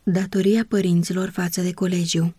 Datoria părinților față de colegiu.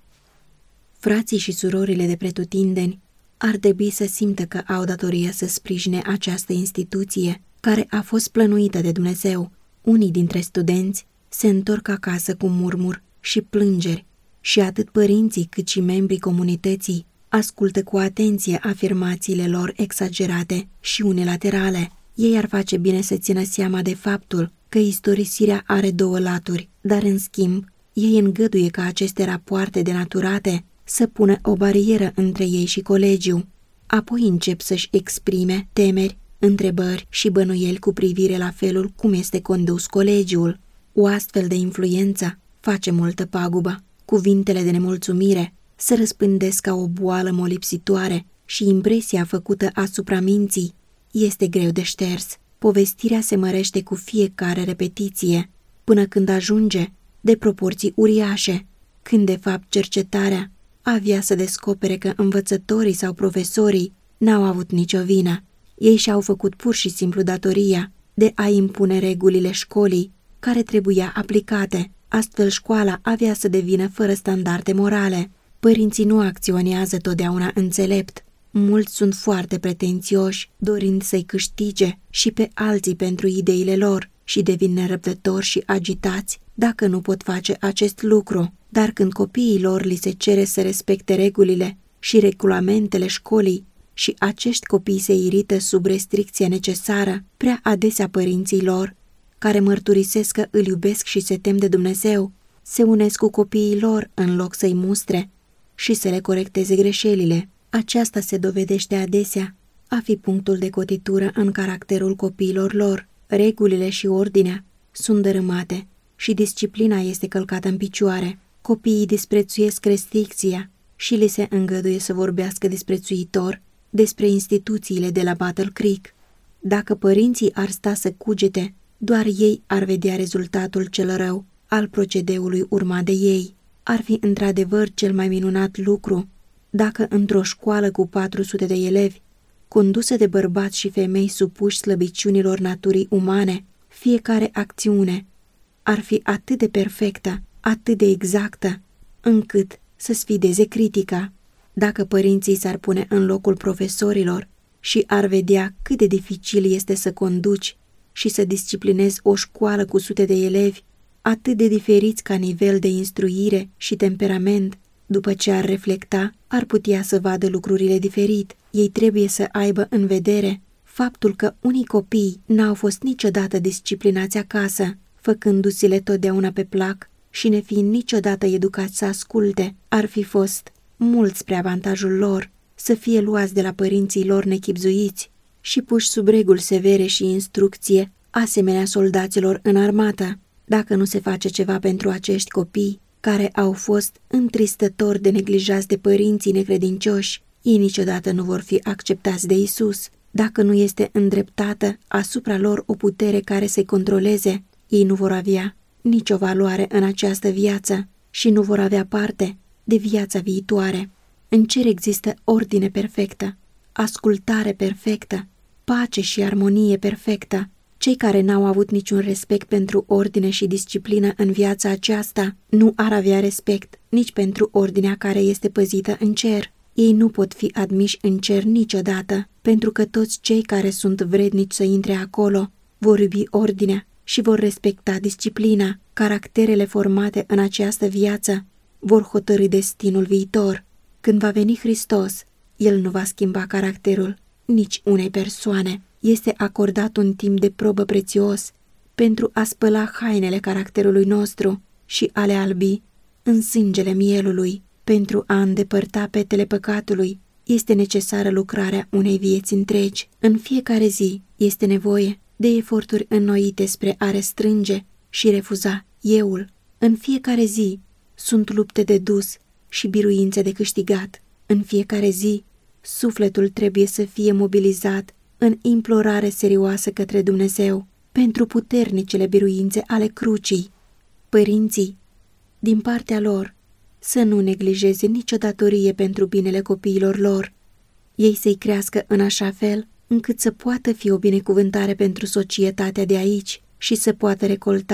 Frații și surorile de pretutindeni ar trebui să simtă că au datoria să sprijine această instituție care a fost plănuită de Dumnezeu. Unii dintre studenți se întorc acasă cu murmur și plângeri și atât părinții cât și membrii comunității ascultă cu atenție afirmațiile lor exagerate și unilaterale. Ei ar face bine să țină seama de faptul că istorisirea are două laturi, dar în schimb ei îngăduie ca aceste rapoarte denaturate să pună o barieră între ei și colegiu. Apoi încep să-și exprime temeri, întrebări și bănuieli cu privire la felul cum este condus colegiul. O astfel de influență face multă pagubă. Cuvintele de nemulțumire se răspândesc ca o boală molipsitoare și impresia făcută asupra minții este greu de șters. Povestirea se mărește cu fiecare repetiție, până când ajunge de proporții uriașe, când de fapt cercetarea avea să descopere că învățătorii sau profesorii n-au avut nicio vină. Ei și-au făcut pur și simplu datoria de a impune regulile școlii care trebuia aplicate. Astfel școala avea să devină fără standarde morale. Părinții nu acționează totdeauna înțelept. Mulți sunt foarte pretențioși, dorind să-i câștige și pe alții pentru ideile lor și devin nerăbdători și agitați dacă nu pot face acest lucru. Dar când copiii lor li se cere să respecte regulile și regulamentele școlii și acești copii se irită sub restricția necesară, prea adesea părinții lor, care mărturisesc că îl iubesc și se tem de Dumnezeu, se unesc cu copiii lor în loc să-i mustre și să le corecteze greșelile. Aceasta se dovedește adesea a fi punctul de cotitură în caracterul copiilor lor. Regulile și ordinea sunt dărâmate și disciplina este călcată în picioare. Copiii disprețuiesc restricția și li se îngăduie să vorbească disprețuitor despre instituțiile de la Battle Creek. Dacă părinții ar sta să cugete, doar ei ar vedea rezultatul cel rău al procedeului urmat de ei. Ar fi într-adevăr cel mai minunat lucru dacă într-o școală cu 400 de elevi, condusă de bărbați și femei supuși slăbiciunilor naturii umane, fiecare acțiune ar fi atât de perfectă, atât de exactă, încât să sfideze critica. Dacă părinții s-ar pune în locul profesorilor și ar vedea cât de dificil este să conduci și să disciplinezi o școală cu sute de elevi, atât de diferiți ca nivel de instruire și temperament, după ce ar reflecta, ar putea să vadă lucrurile diferit. Ei trebuie să aibă în vedere faptul că unii copii n-au fost niciodată disciplinați acasă, făcându-se-le totdeauna pe plac și nefiind niciodată educați să asculte. Ar fi fost mult spre avantajul lor să fie luați de la părinții lor nechibzuiți și puși sub reguli severe și instrucție, asemenea soldaților în armată. Dacă nu se face ceva pentru acești copii, care au fost întristători de neglijați de părinții necredincioși, ei niciodată nu vor fi acceptați de Isus. Dacă nu este îndreptată asupra lor o putere care să-i controleze, ei nu vor avea nicio valoare în această viață și nu vor avea parte de viața viitoare. În cer există ordine perfectă, ascultare perfectă, pace și armonie perfectă. Cei care n-au avut niciun respect pentru ordine și disciplină în viața aceasta nu ar avea respect nici pentru ordinea care este păzită în cer. Ei nu pot fi admiși în cer niciodată, pentru că toți cei care sunt vrednici să intre acolo vor iubi ordinea și vor respecta disciplina. Caracterele formate în această viață vor hotărî destinul viitor. Când va veni Hristos, El nu va schimba caracterul nici unei persoane. Este acordat un timp de probă prețios pentru a spăla hainele caracterului nostru și a le albi în sângele mielului. Pentru a îndepărta petele păcatului este necesară lucrarea unei vieți întregi. În fiecare zi este nevoie de eforturi înnoite spre a restrânge și refuza euul. În fiecare zi sunt lupte de dus și biruințe de câștigat. În fiecare zi sufletul trebuie să fie mobilizat în implorare serioasă către Dumnezeu pentru puternicele biruințe ale crucii. Părinții, din partea lor, să nu neglijeze nicio datorie pentru binele copiilor lor. Ei să-i crească în așa fel încât să poată fi o binecuvântare pentru societatea de aici și să poată recolta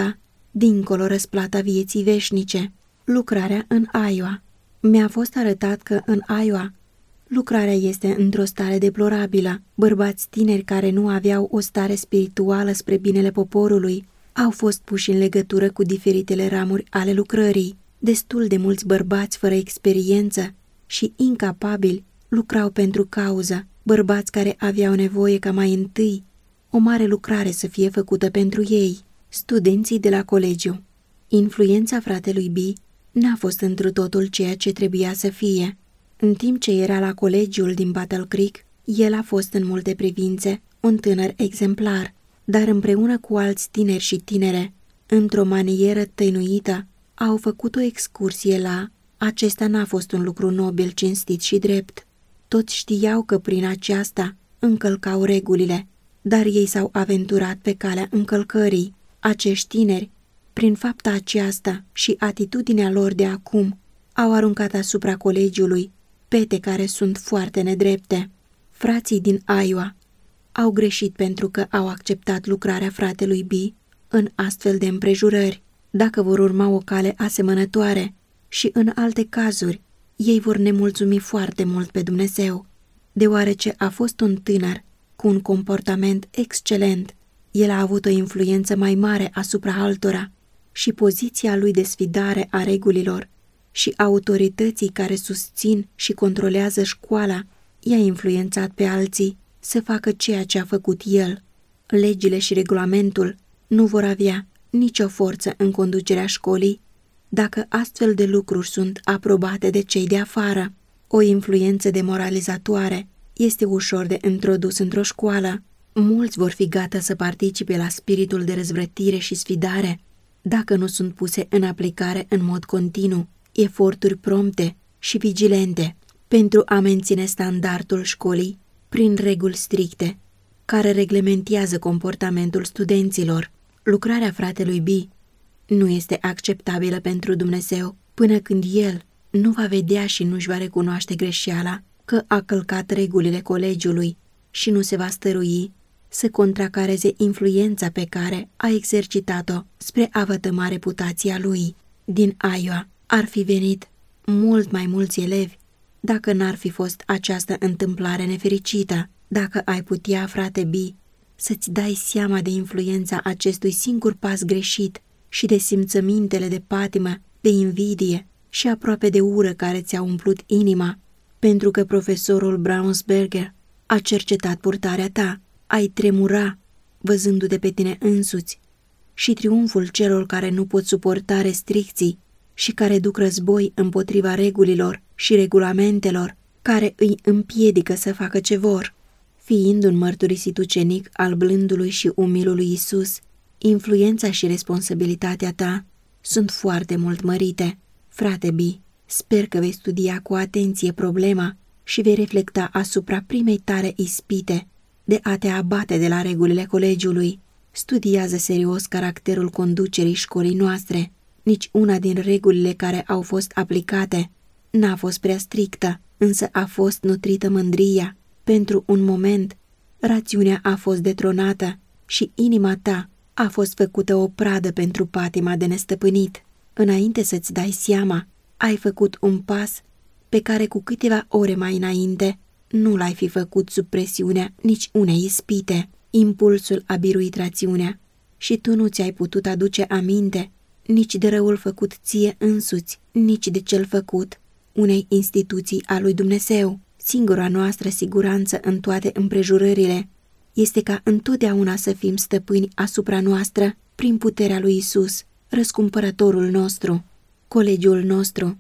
dincolo răsplata vieții veșnice. Lucrarea în Iowa. Mi-a fost arătat că în Iowa lucrarea este într-o stare deplorabilă. Bărbați tineri care nu aveau o stare spirituală spre binele poporului au fost puși în legătură cu diferitele ramuri ale lucrării. Destul de mulți bărbați fără experiență și incapabili lucrau pentru cauză, bărbați care aveau nevoie ca mai întâi o mare lucrare să fie făcută pentru ei. Studenții de la colegiu. Influența fratelui B n-a fost întru totul ceea ce trebuia să fie. În timp ce era la colegiul din Battle Creek, el a fost în multe privințe un tânăr exemplar, dar împreună cu alți tineri și tinere, într-o manieră tăinuită, au făcut o excursie la... Acesta n-a fost un lucru nobil, cinstit și drept. Toți știau că prin aceasta încălcau regulile, dar ei s-au aventurat pe calea încălcării. Acești tineri, prin fapta aceasta și atitudinea lor de acum, au aruncat asupra colegiului pete care sunt foarte nedrepte. Frații din Iowa au greșit pentru că au acceptat lucrarea fratelui B în astfel de împrejurări. Dacă vor urma o cale asemănătoare și în alte cazuri, ei vor nemulțumi foarte mult pe Dumnezeu. Deoarece a fost un tânăr cu un comportament excelent, el a avut o influență mai mare asupra altora și poziția lui de sfidare a regulilor și autorității care susțin și controlează școala i-a influențat pe alții să facă ceea ce a făcut el. Legile și regulamentul nu vor avea nicio forță în conducerea școlii dacă astfel de lucruri sunt aprobate de cei de afară. O influență demoralizatoare este ușor de introdus într-o școală. Mulți vor fi gata să participe la spiritul de răzvrătire și sfidare dacă nu sunt puse în aplicare în mod continuu eforturi prompte și vigilente pentru a menține standardul școlii prin reguli stricte care reglementează comportamentul studenților. Lucrarea fratelui B nu este acceptabilă pentru Dumnezeu până când el nu va vedea și nu-și va recunoaște greșeala că a călcat regulile colegiului și nu se va stărui să contracareze influența pe care a exercitat-o spre a vătăma reputația lui. Din Iowa ar fi venit mult mai mulți elevi dacă n-ar fi fost această întâmplare nefericită. Dacă ai putea, frate B, să-ți dai seama de influența acestui singur pas greșit și de simțămintele de patimă, de invidie și aproape de ură care ți-a umplut inima, pentru că profesorul Brownsberger a cercetat purtarea ta, ai tremura văzându-te pe tine însuți și triumful celor care nu pot suporta restricții și care duc război împotriva regulilor și regulamentelor care îi împiedică să facă ce vor. Fiind un mărturisit ucenic al blândului și umilului Isus, influența și responsabilitatea ta sunt foarte mult mărite. Frate B, sper că vei studia cu atenție problema și vei reflecta asupra primei tale ispite de a te abate de la regulile colegiului. Studiază serios caracterul conducerii școlii noastre. Nici una din regulile care au fost aplicate n-a fost prea strictă, însă a fost nutrită mândria. Pentru un moment, rațiunea a fost detronată și inima ta a fost făcută o pradă pentru patima de nestăpânit. Înainte să-ți dai seama, ai făcut un pas pe care cu câteva ore mai înainte nu l-ai fi făcut sub presiunea nici unei ispite. Impulsul a biruit rațiunea și tu nu ți-ai putut aduce aminte nici de răul făcut ție însuți, nici de cel făcut unei instituții a lui Dumnezeu. Singura noastră siguranță în toate împrejurările este ca întotdeauna să fim stăpâni asupra noastră prin puterea lui Isus, răscumpărătorul nostru. Colegiul nostru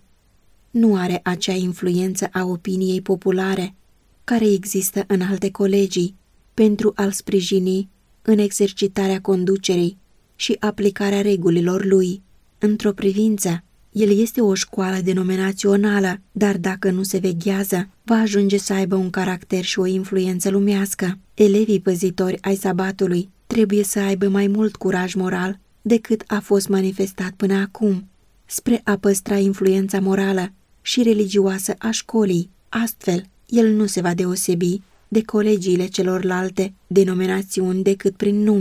nu are acea influență a opiniei populare care există în alte colegii pentru a-l sprijini în exercitarea conducerii și aplicarea regulilor lui. Într-o privință, el este o școală denominațională, dar dacă nu se veghează, va ajunge să aibă un caracter și o influență lumească. Elevii păzitori ai sabatului trebuie să aibă mai mult curaj moral decât a fost manifestat până acum, spre a păstra influența morală și religioasă a școlii. Astfel, el nu se va deosebi de colegiile celorlalte denominațiuni decât prin nume.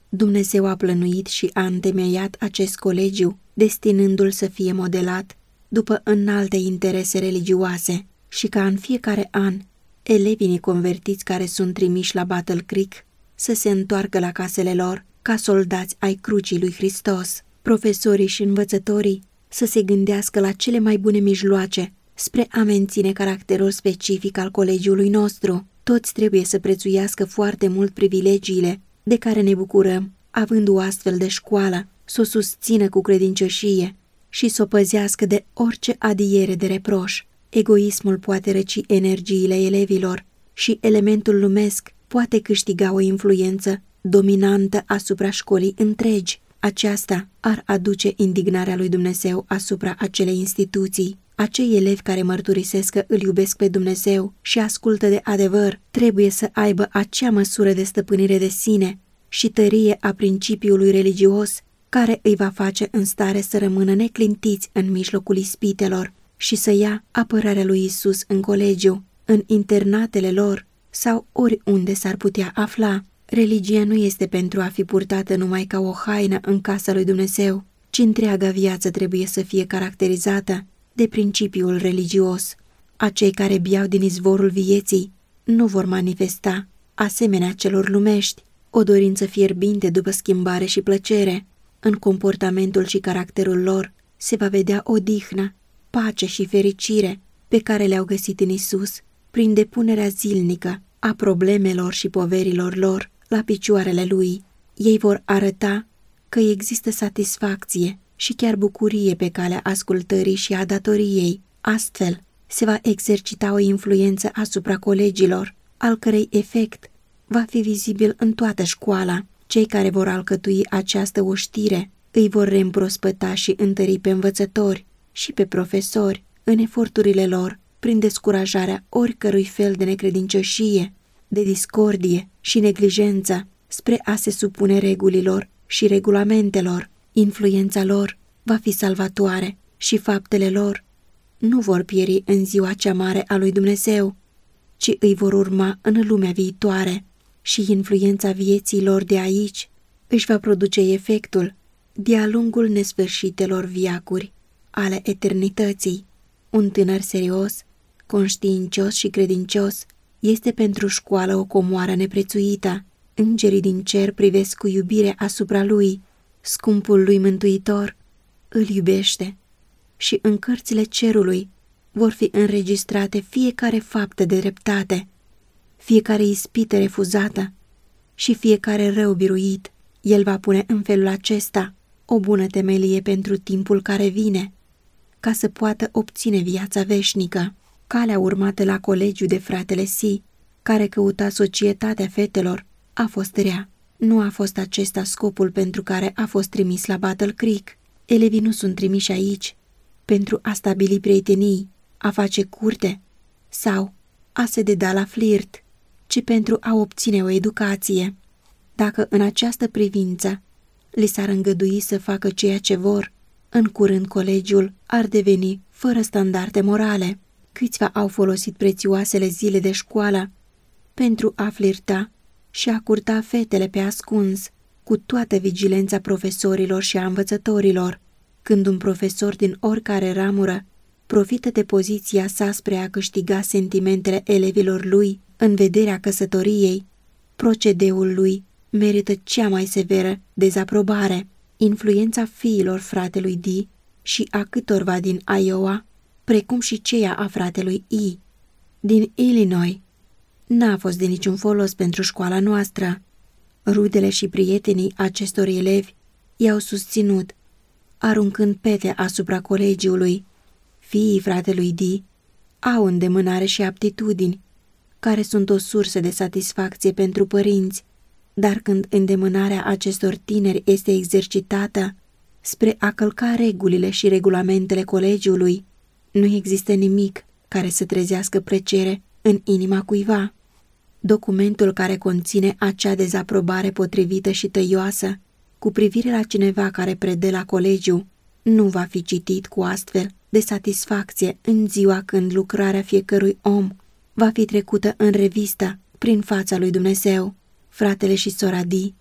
Dumnezeu a plănuit și a întemeiat acest colegiu, destinându-l să fie modelat după înalte interese religioase și ca în fiecare an elevii neconvertiți care sunt trimiși la Battle Creek să se întoarcă la casele lor ca soldați ai crucii lui Hristos. Profesorii și învățătorii să se gândească la cele mai bune mijloace spre a menține caracterul specific al colegiului nostru. Toți trebuie să prețuiască foarte mult privilegiile de care ne bucurăm, având o astfel de școală, să o susțină cu credincioșie și să o păzească de orice adiere de reproș. Egoismul poate răci energiile elevilor și elementul lumesc poate câștiga o influență dominantă asupra școlii întregi. Aceasta ar aduce indignarea lui Dumnezeu asupra acelei instituții. Acei elevi care mărturisesc că îl iubesc pe Dumnezeu și ascultă de adevăr trebuie să aibă acea măsură de stăpânire de sine și tărie a principiului religios care îi va face în stare să rămână neclintiți în mijlocul ispitelor și să ia apărarea lui Isus în colegiu, în internatele lor sau oriunde s-ar putea afla. Religia nu este pentru a fi purtată numai ca o haină în casa lui Dumnezeu, ci întreaga viață trebuie să fie caracterizată de principiul religios. Acei care beau din izvorul vieții nu vor manifesta, asemenea celor lumești, o dorință fierbinte după schimbare și plăcere. În comportamentul și caracterul lor se va vedea odihnă, pace și fericire pe care le-au găsit în Isus prin depunerea zilnică a problemelor și poverilor lor la picioarele Lui. Ei vor arăta că există satisfacție și chiar bucurie pe calea ascultării și a datoriei. Astfel, se va exercita o influență asupra colegilor, al cărei efect va fi vizibil în toată școala. Cei care vor alcătui această oștire îi vor reîmprospăta și întări pe învățători și pe profesori în eforturile lor prin descurajarea oricărui fel de necredincioșie, de discordie și neglijență spre a se supune regulilor și regulamentelor. Influența lor va fi salvatoare și faptele lor nu vor pieri în ziua cea mare a lui Dumnezeu, ci îi vor urma în lumea viitoare și influența vieții lor de aici își va produce efectul de-a lungul nesfârșitelor viacuri ale eternității. Un tânăr serios, conștiincios și credincios este pentru școală o comoară neprețuită. Îngerii din cer privesc cu iubire asupra lui. Scumpul lui Mântuitor îl iubește și în cărțile cerului vor fi înregistrate fiecare faptă de dreptate, fiecare ispită refuzată și fiecare rău biruit. El va pune în felul acesta o bună temelie pentru timpul care vine, ca să poată obține viața veșnică. Calea urmată la colegiu de fratele Si, care căuta societatea fetelor, a fost rea. Nu a fost acesta scopul pentru care a fost trimis la Battle Creek. Elevii nu sunt trimiși aici pentru a stabili prietenii, a face curte sau a se deda la flirt, ci pentru a obține o educație. Dacă în această privință li s-ar îngădui să facă ceea ce vor, în curând colegiul ar deveni fără standarde morale. Câțiva au folosit prețioasele zile de școală pentru a flirta și a curta fetele pe ascuns, cu toată vigilența profesorilor și a învățătorilor. Când un profesor din oricare ramură profită de poziția sa spre a câștiga sentimentele elevilor lui în vederea căsătoriei, procedeul lui merită cea mai severă dezaprobare. Influența fiilor fratelui Dee și a câtorva din Iowa, precum și ceea a fratelui E. din Illinois, n-a fost de niciun folos pentru școala noastră. Rudele și prietenii acestor elevi i-au susținut, aruncând pete asupra colegiului. Fiii fratelui Dee au îndemânare și aptitudini, care sunt o sursă de satisfacție pentru părinți, dar când îndemânarea acestor tineri este exercitată spre a călca regulile și regulamentele colegiului, nu există nimic care să trezească plăcere în inima cuiva. Documentul care conține acea dezaprobare potrivită și tăioasă cu privire la cineva care predă la colegiu nu va fi citit cu astfel de satisfacție în ziua când lucrarea fiecărui om va fi trecută în revistă prin fața lui Dumnezeu. Fratele și sora Dee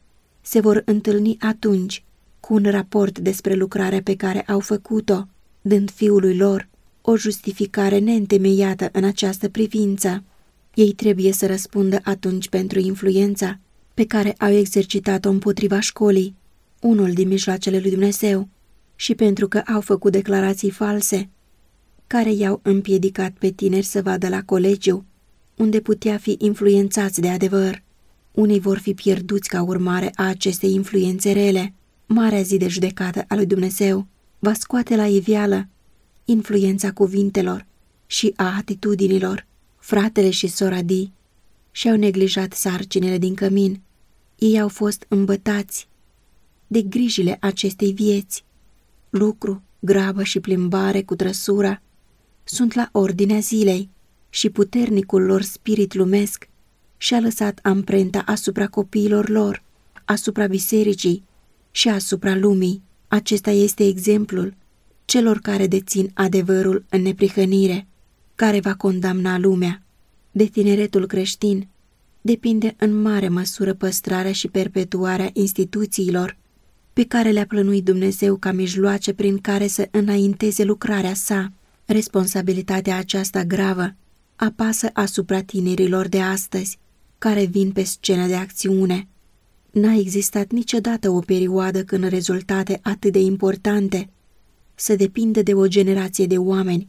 se vor întâlni atunci cu un raport despre lucrarea pe care au făcut-o, dând fiului lor o justificare neîntemeiată în această privință. Ei trebuie să răspundă atunci pentru influența pe care au exercitat-o împotriva școlii, unul din mijloacele lui Dumnezeu, și pentru că au făcut declarații false, care i-au împiedicat pe tineri să vadă la colegiu, unde putea fi influențați de adevăr. Unii vor fi pierduți ca urmare a acestei influențe rele. Marea zi de judecată a lui Dumnezeu va scoate la iveală influența cuvintelor și a atitudinilor. Fratele și sora Dee și-au neglijat sarcinile din cămin. Ei au fost îmbătați de grijile acestei vieți. Lucru, grabă și plimbare cu trăsura sunt la ordinea zilei și puternicul lor spirit lumesc și-a lăsat amprenta asupra copiilor lor, asupra bisericii și asupra lumii. Acesta este exemplul celor care dețin adevărul în neprihănire, care va condamna lumea. De tineretul creștin depinde în mare măsură păstrarea și perpetuarea instituțiilor pe care le-a plănuit Dumnezeu ca mijloace prin care să înainteze lucrarea sa. Responsabilitatea aceasta gravă apasă asupra tinerilor de astăzi, care vin pe scenă de acțiune. N-a existat niciodată o perioadă când rezultate atât de importante să depindă de o generație de oameni.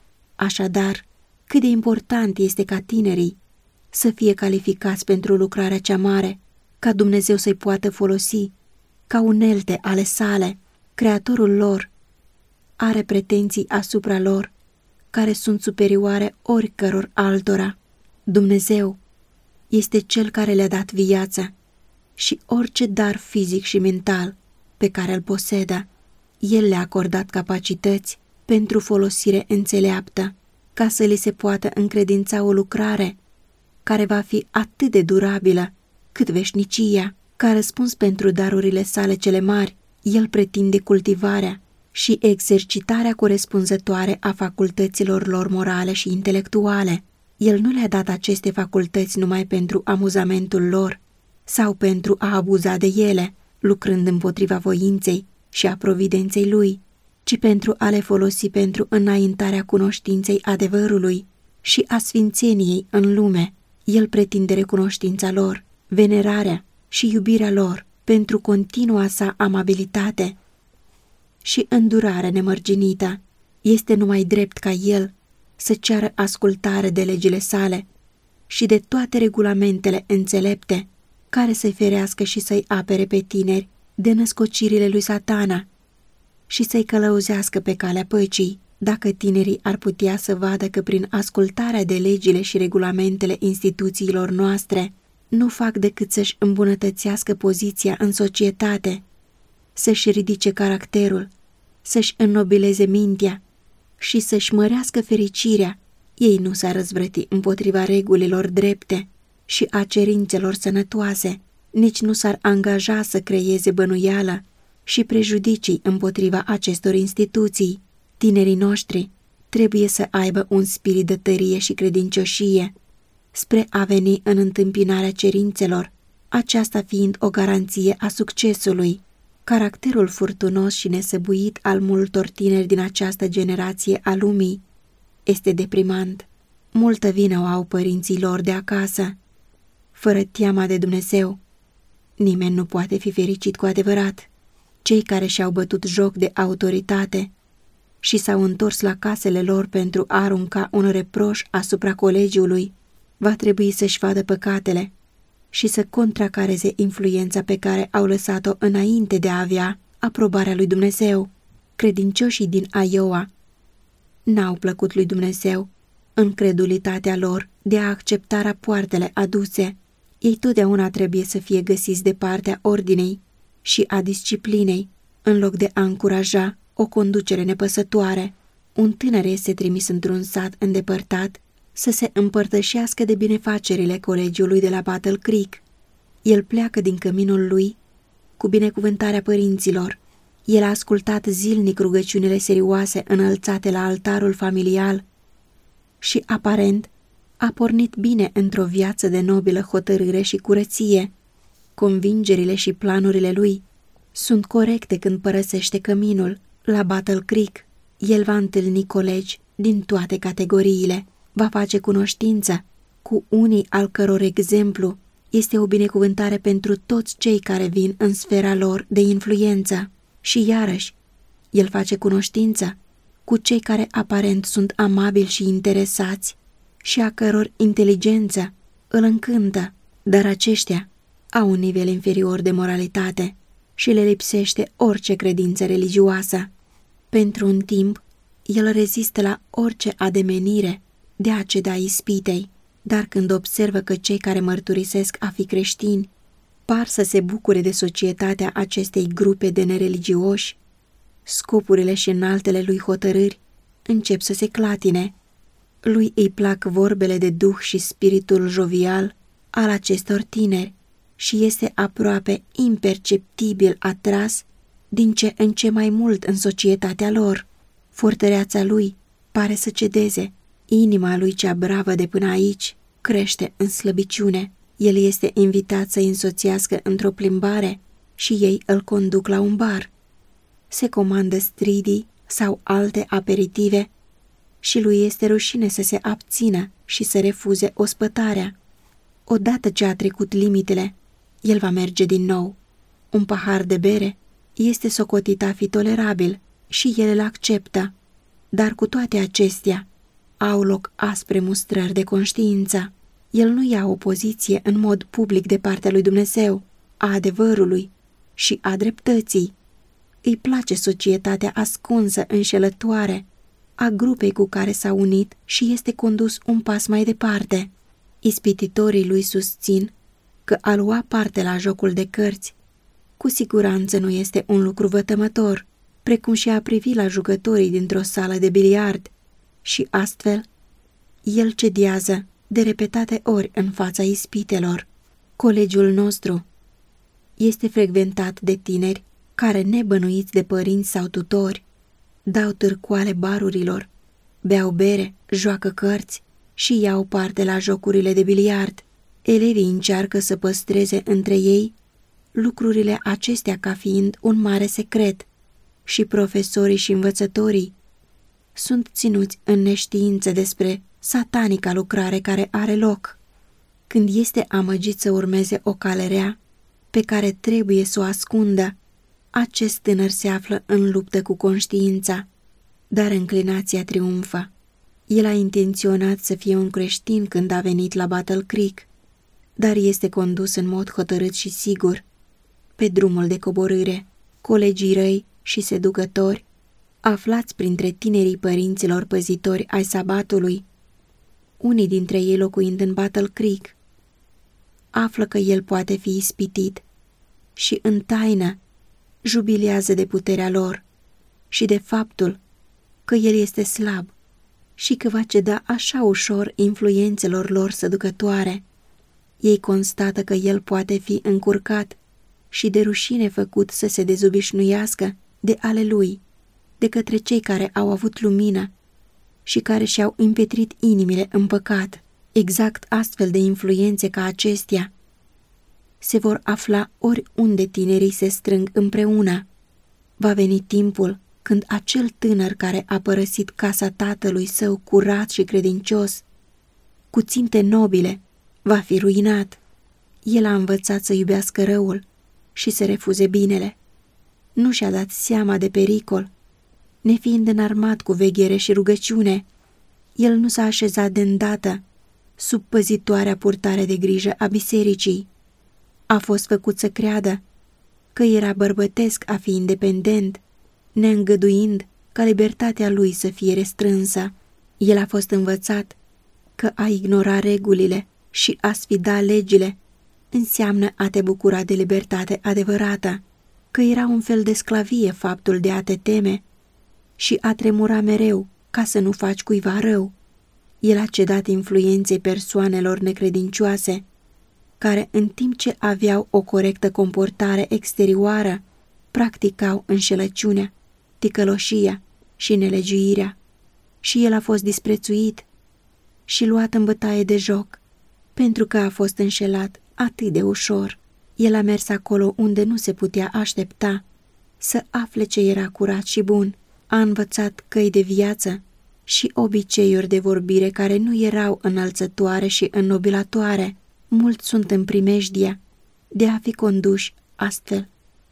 Așadar, cât de important este ca tinerii să fie calificați pentru lucrarea cea mare, ca Dumnezeu să-i poată folosi ca unelte ale sale. Creatorul lor are pretenții asupra lor care sunt superioare oricăror altora. Dumnezeu este Cel care le-a dat viață și orice dar fizic și mental pe care îl posedă. El le-a acordat capacități pentru folosire înțeleaptă, ca să li se poată încredința o lucrare care va fi atât de durabilă cât veșnicia. Ca răspuns pentru darurile sale cele mari, el pretinde cultivarea și exercitarea corespunzătoare a facultăților lor morale și intelectuale. El nu le-a dat aceste facultăți numai pentru amuzamentul lor sau pentru a abuza de ele, lucrând împotriva voinței și a providenței lui, ci pentru a le folosi pentru înaintarea cunoștinței adevărului și a sfințeniei în lume. El pretinde recunoștința lor, venerarea și iubirea lor pentru continua sa amabilitate și îndurare nemărginită. Este numai drept ca el să ceară ascultare de legile sale și de toate regulamentele înțelepte care să-i ferească și să-i apere pe tineri de născocirile lui Satana și să-i călăuzească pe calea păcii. Dacă tinerii ar putea să vadă că prin ascultarea de legile și regulamentele instituțiilor noastre nu fac decât să-și îmbunătățească poziția în societate, să-și ridice caracterul, să-și înnobileze mintea și să-și mărească fericirea, ei nu s-ar răzvrăti împotriva regulilor drepte și a cerințelor sănătoase, nici nu s-ar angaja să creeze bănuială și prejudicii împotriva acestor instituții. Tinerii noștri trebuie să aibă un spirit de tărie și credincioșie spre a veni în întâmpinarea cerințelor, aceasta fiind o garanție a succesului. Caracterul furtunos și nesăbuit al multor tineri din această generație a lumii este deprimant. Multă vină o au părinții lor de acasă. Fără teama de Dumnezeu, nimeni nu poate fi fericit cu adevărat. Cei care și-au bătut joc de autoritate și s-au întors la casele lor pentru a arunca un reproș asupra colegiului, va trebui să-și vadă păcatele și să contracareze influența pe care au lăsat-o înainte de a avea aprobarea lui Dumnezeu. Credincioșii din Iowa n-au plăcut lui Dumnezeu în credulitatea lor de a accepta rapoartele aduse. Ei totdeauna trebuie să fie găsiți de partea ordinei și a disciplinei, în loc de a încuraja o conducere nepăsătoare. Un tânăr este trimis într-un sat îndepărtat să se împărtășească de binefacerile colegiului de la Battle Creek. El pleacă din căminul lui cu binecuvântarea părinților. El a ascultat zilnic rugăciunile serioase înălțate la altarul familial și, aparent, a pornit bine într-o viață de nobilă hotărâre și curăție. Convingerile și planurile lui sunt corecte când părăsește căminul la Battle Creek. El va întâlni colegi din toate categoriile, va face cunoștință cu unii al căror exemplu este o binecuvântare pentru toți cei care vin în sfera lor de influență. Și iarăși, el face cunoștință cu cei care aparent sunt amabili și interesați și a căror inteligență îl încântă, dar aceștia au un nivel inferior de moralitate și le lipsește orice credință religioasă. Pentru un timp, el rezistă la orice ademenire de a ceda ispitei, dar când observă că cei care mărturisesc a fi creștini par să se bucure de societatea acestei grupe de nereligioși, scopurile și înaltele lui hotărâri încep să se clatine. Lui îi plac vorbele de duh și spiritul jovial al acestor tineri și este aproape imperceptibil atras din ce în ce mai mult în societatea lor. Fortăreața lui pare să cedeze, inima lui cea bravă de până aici crește în slăbiciune. El este invitat să-i însoțească într-o plimbare și ei îl conduc la un bar. Se comandă stridii sau alte aperitive și lui este rușine să se abțină și să refuze ospătarea. Odată ce a trecut limitele, el va merge din nou. Un pahar de bere este socotit a fi tolerabil și el îl acceptă, dar cu toate acestea au loc aspre mustrări de conștiință. El nu ia o poziție în mod public de partea lui Dumnezeu, a adevărului și a dreptății. Îi place societatea ascunsă, înșelătoare, a grupei cu care s-a unit și este condus un pas mai departe. Ispititorii lui susțin că a lua parte la jocul de cărți cu siguranță nu este un lucru vătămător, precum și a privi la jucătorii dintr-o sală de biliard, și astfel el cediază de repetate ori în fața ispitelor. Colegiul nostru este frecventat de tineri care, nebănuiți de părinți sau tutori, dau târcoale barurilor, beau bere, joacă cărți și iau parte la jocurile de biliard. Elevii încearcă să păstreze între ei lucrurile acestea ca fiind un mare secret și profesorii și învățătorii sunt ținuți în neștiință despre satanica lucrare care are loc. Când este amăgit să urmeze o cale rea pe care trebuie să o ascundă, acest tânăr se află în luptă cu conștiința, dar înclinația triumfă. El a intenționat să fie un creștin când a venit la Battle Creek, dar este condus în mod hotărât și sigur pe drumul de coborâre. Colegii răi și seducători, aflați printre tinerii părinților păzitori ai sabatului, unii dintre ei locuind în Battle Creek, află că el poate fi ispitit și în taină jubilează de puterea lor și de faptul că el este slab și că va ceda așa ușor influențelor lor seducătoare. Ei constată că el poate fi încurcat și de rușine făcut să se dezobișnuiască de ale lui, de către cei care au avut lumină și care și-au împetrit inimile în păcat. Exact astfel de influențe ca acestea se vor afla oriunde tinerii se strâng împreună. Va veni timpul când acel tânăr care a părăsit casa tatălui său curat și credincios, cu ținte nobile, va fi ruinat. El a învățat să iubească răul și să refuze binele. Nu și-a dat seama de pericol, nefiind înarmat cu veghere și rugăciune. El nu s-a așezat de îndată sub păzitoarea purtare de grijă a bisericii. A fost făcut să creadă că era bărbătesc a fi independent, neîngăduind ca libertatea lui să fie restrânsă. El a fost învățat că a ignora regulile și a sfida legile înseamnă a te bucura de libertate adevărată, că era un fel de sclavie faptul de a te teme și a tremura mereu ca să nu faci cuiva rău. El a cedat influenței persoanelor necredincioase, care în timp ce aveau o corectă comportare exterioară, practicau înșelăciunea, ticăloșia și nelegiuirea, și el a fost disprețuit și luat în bătaie de joc, pentru că a fost înșelat atât de ușor. El a mers acolo unde nu se putea aștepta să afle ce era curat și bun. A învățat căi de viață și obiceiuri de vorbire care nu erau înălțătoare și înnobilatoare. Mulți sunt în primejdia de a fi conduși astfel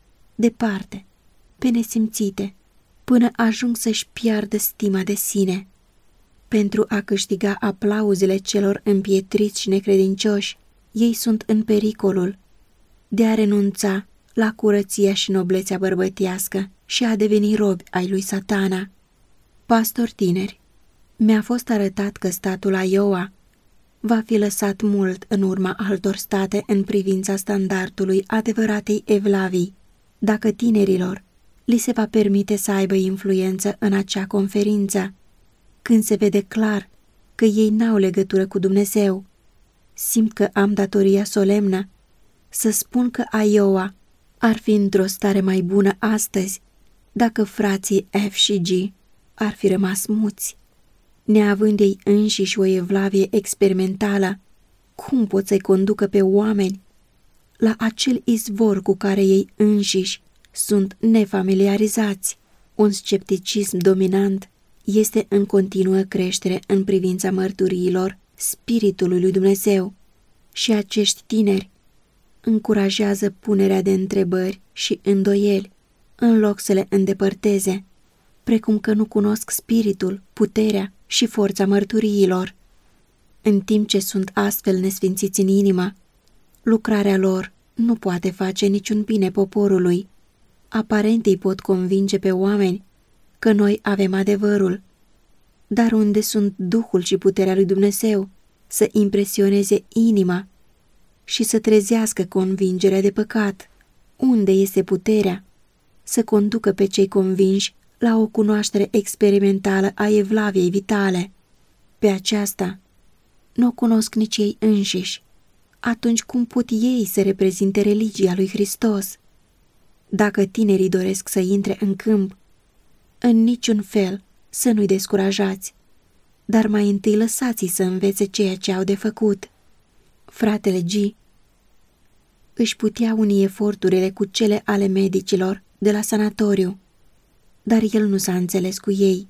departe, pe nesimțite, până ajung să-și piardă stima de sine. Pentru a câștiga aplauzele celor împietriți și necredincioși, ei sunt în pericolul de a renunța la curăția și noblețea bărbătească și a deveni robi ai lui Satana. Pastori tineri, mi-a fost arătat că statul Iowa va fi lăsat mult în urma altor state în privința standardului adevăratei evlavii, dacă tinerilor li se va permite să aibă influență în acea conferință, când se vede clar că ei n-au legătură cu Dumnezeu. Simt că am datoria solemnă să spun că Iowa ar fi într-o stare mai bună astăzi dacă frații F și G ar fi rămas muți. Neavând ei înșiși o evlavie experimentală, cum pot să-i conducă pe oameni la acel izvor cu care ei înșiși sunt nefamiliarizați? Un scepticism dominant este în continuă creștere în privința mărturiilor Spiritului lui Dumnezeu și acești tineri încurajează punerea de întrebări și îndoieli în loc să le îndepărteze, precum că nu cunosc spiritul, puterea și forța mărturiilor. În timp ce sunt astfel nesfințiți în inimă, lucrarea lor nu poate face niciun bine poporului. Aparent îi pot convinge pe oameni că noi avem adevărul, dar unde sunt Duhul și puterea lui Dumnezeu să impresioneze inima și să trezească convingerea de păcat? Unde este puterea să conducă pe cei convinși la o cunoaștere experimentală a evlaviei vitale? Pe aceasta nu o cunosc nici ei înșiși. Atunci cum pot ei să reprezinte religia lui Hristos? Dacă tinerii doresc să intre în câmp, în niciun fel să nu-i descurajați, dar mai întâi lăsați-i să învețe ceea ce au de făcut. Fratele G își putea uni eforturile cu cele ale medicilor de la sanatoriu, dar el nu s-a înțeles cu ei.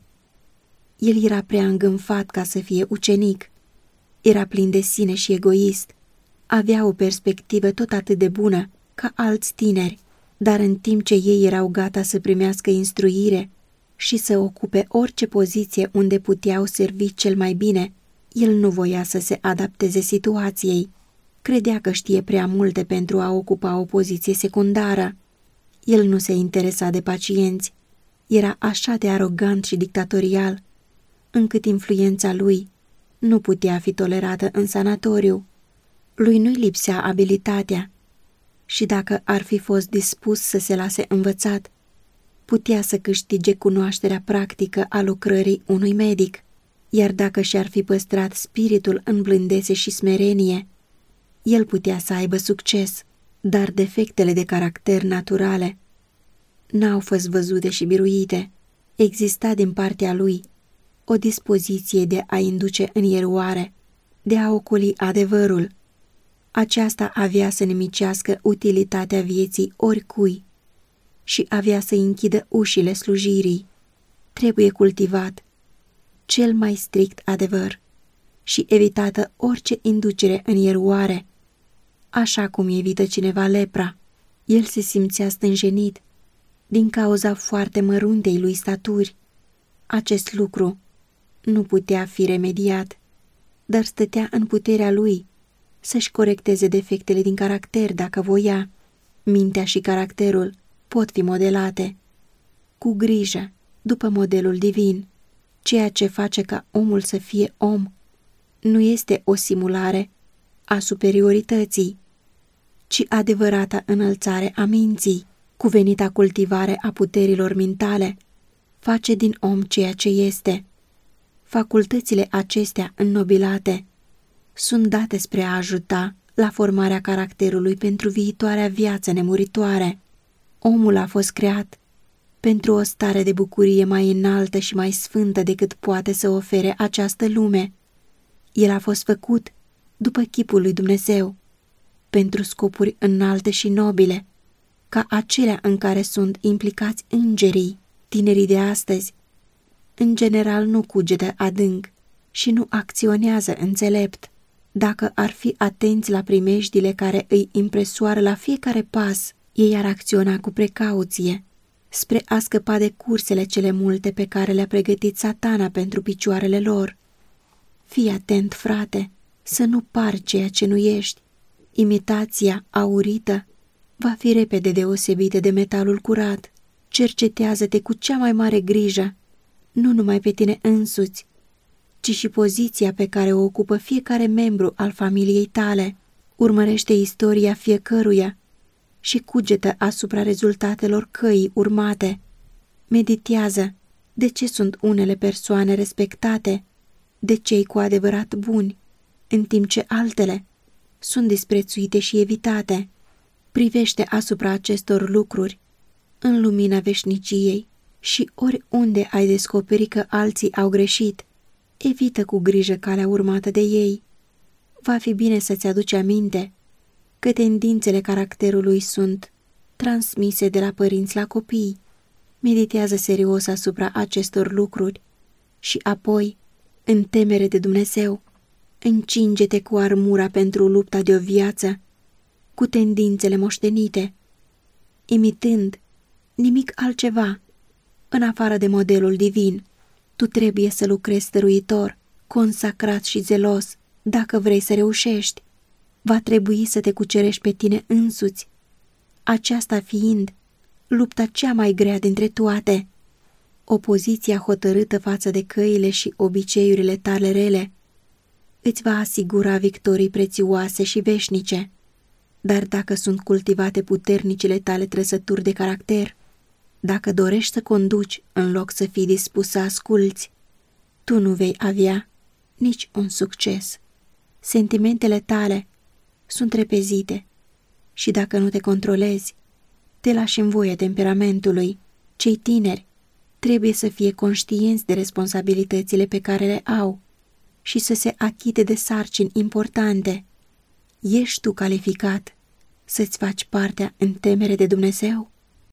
El era prea îngânfat ca să fie ucenic, era plin de sine și egoist, avea o perspectivă tot atât de bună ca alți tineri, dar în timp ce ei erau gata să primească instruire și să ocupe orice poziție unde puteau servi cel mai bine, el nu voia să se adapteze situației. Credea că știe prea multe pentru a ocupa o poziție secundară. El nu se interesa de pacienți, era așa de arogant și dictatorial, încât influența lui nu putea fi tolerată în sanatoriu. Lui nu-i lipsea abilitatea și dacă ar fi fost dispus să se lase învățat, putea să câștige cunoașterea practică a lucrării unui medic, iar dacă și-ar fi păstrat spiritul în blândețe și smerenie, el putea să aibă succes, dar defectele de caracter naturale n-au fost văzute și biruite. Exista din partea lui o dispoziție de a induce în eroare, de a ocoli adevărul. Aceasta avea să nimicească utilitatea vieții oricui și avea să închidă ușile slujirii. Trebuie cultivat cel mai strict adevăr și evitată orice inducere în eroare, așa cum evită cineva lepra. El se simțea stânjenit din cauza foarte măruntei lui staturi. Acest lucru nu putea fi remediat, dar stătea în puterea lui să-și corecteze defectele din caracter dacă voia. Mintea și caracterul pot fi modelate cu grijă după modelul divin. Ceea ce face ca omul să fie om nu este o simulare a superiorității, ci adevărata înălțare a minții. Cuvenita cultivare a puterilor mentale face din om ceea ce este. Facultățile acestea înnobilate sunt date spre a ajuta la formarea caracterului pentru viitoarea viață nemuritoare. Omul a fost creat pentru o stare de bucurie mai înaltă și mai sfântă decât poate să ofere această lume. El a fost făcut după chipul lui Dumnezeu. pentru scopuri înalte și nobile, ca acelea în care sunt implicați îngerii. Tinerii de astăzi, în general, nu cugetă adânc și nu acționează înțelept. Dacă ar fi atenți la primejdile care îi impresoară la fiecare pas, ei ar acționa cu precauție, spre a scăpa de cursele cele multe pe care le-a pregătit Satana pentru picioarele lor. Fii atent, frate, să nu pari ceea ce nu ești. Imitația aurită va fi repede deosebită de metalul curat. Cercetează-te cu cea mai mare grijă, nu numai pe tine însuți, ci și poziția pe care o ocupă fiecare membru al familiei tale. Urmărește istoria fiecăruia și cugetă asupra rezultatelor căii urmate. Meditează de ce sunt unele persoane respectate, de cei cu adevărat buni, în timp ce altele sunt disprețuite și evitate. Privește asupra acestor lucruri în lumina veșniciei și oriunde ai descoperi că alții au greșit, evită cu grijă calea urmată de ei. Va fi bine să-ți aduci aminte că tendințele caracterului sunt transmise de la părinți la copii. Meditează serios asupra acestor lucruri și apoi, în temere de Dumnezeu, încinge-te cu armura pentru lupta de o viață cu tendințele moștenite, imitând nimic altceva în afară de modelul divin. Tu trebuie să lucrezi stăruitor, consacrat și zelos dacă vrei să reușești. Va trebui să te cucerești pe tine însuți, aceasta fiind lupta cea mai grea dintre toate. Opoziția hotărâtă față de căile și obiceiurile tale rele îți va asigura victorii prețioase și veșnice. Dar dacă sunt cultivate puternicile tale trăsături de caracter, dacă dorești să conduci în loc să fii dispus să asculți, tu nu vei avea nici un succes. Sentimentele tale sunt repezite și dacă nu te controlezi, te lași în voie temperamentului. Cei tineri trebuie să fie conștienți de responsabilitățile pe care le au și să se achite de sarcini importante. Ești tu calificat să-ți faci partea în temere de Dumnezeu?